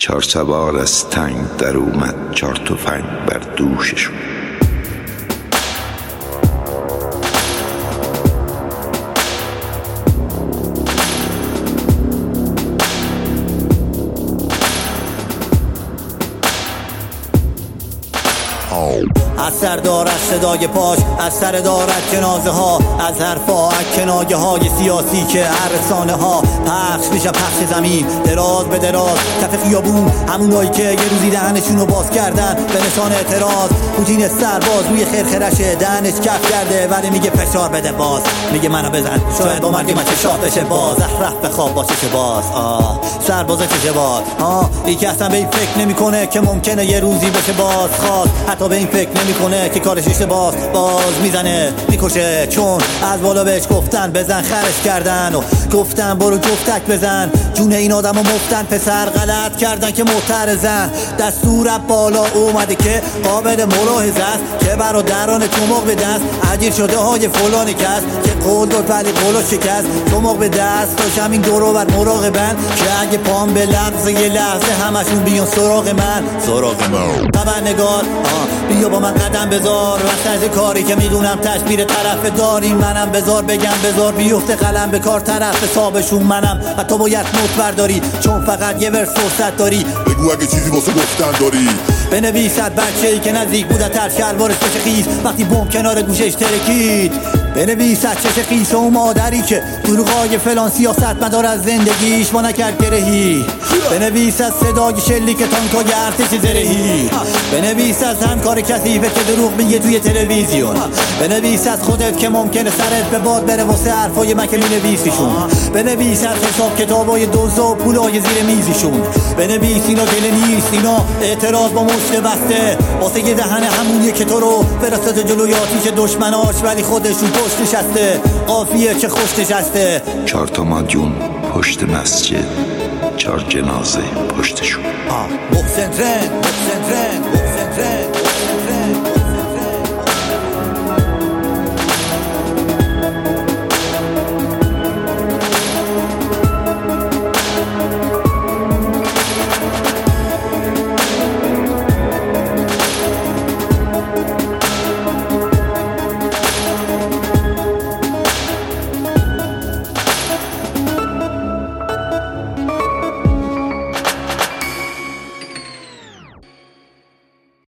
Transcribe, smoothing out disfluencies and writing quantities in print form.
4 سوار از تنگ در اومد 4 تفنگ بر دوششون. از سر دارد صدای پاش، از سر دارد جنازه ها، از حرفا کنایه های سیاسی که رسانه ها پخش میشه پخش زمین دراز به دراز کف خیابون، همونایی که یه روزی دهنشونو باز کردن به نشان اعتراض. پوتین سرباز روی خرخرشه دهنش کف کرده ولی میگه فشار بده باز، میگه منو بزن شاید با مرگ من چشات بشه باز. رفت بخواب با چش باز، سرباز چش باز. ای که اصلا به این فکر نمیکنه که ممکنه یه روزی بشه باز خواست، حتی به این فکر نمیکنه که کارش اشتباهه. باز میزنه میکشه چون از بالا بهش گفتن بزن، خرش کردن و گفتن برو جفتک بزن. جون این آدمو مفتن، پسر غلط کردن که معترضن. دستور بالا اومده که قابل ملاحظه است که برادران چماق به دست اجیر شده های فلان کس که قول داد ولی قولو شکست. چماق به دست داشت همین دورو بر مراقبن که اگه پام به لحظه یه لحظه همشون بیان سراغ من خبرنگار بیا با من قدم بذار وسط کاری که میدونم تشبیر طرف داری. منم بذار بگم بذار بیفته قلم به کار، طرف حسابشون منم و تو باید نوت برداری چون فقط یه ورس فرصت داری. بگو اگه چیزی واسه گفتن داری، بنویسد بچه‌ای که نزدیک بود تر شلوارش بشه خیس وقتی بم کنار گوشش ترکید. بنویسد چش خیس و مادری که دروغای فلان سیاست مدار از زندگیش ما نکرد گرهی. بنویسد صدای شلیک تانکای ارتش زرهی. بنویسد همکار کثیفه که دروغ میگه توی تلویزیون. بنویسد خودت که ممکنه سرت به باد بره واسه حرفای من که مینویسیشون. بنویسد حساب کتابای دوزا و پولای زیر میزیشون. بنویس اینا دل نیست، اینا اعتراض با مشت بسته واسه یه دهن همونیه که تو رو فرستاد جلوی آتیش دشمناش ولی خودشون پشت نشسته. قافیه که خوش نشسته. 4 تا مادیون پشت مسجد، 4 جنازه پشتشون. محسن ترند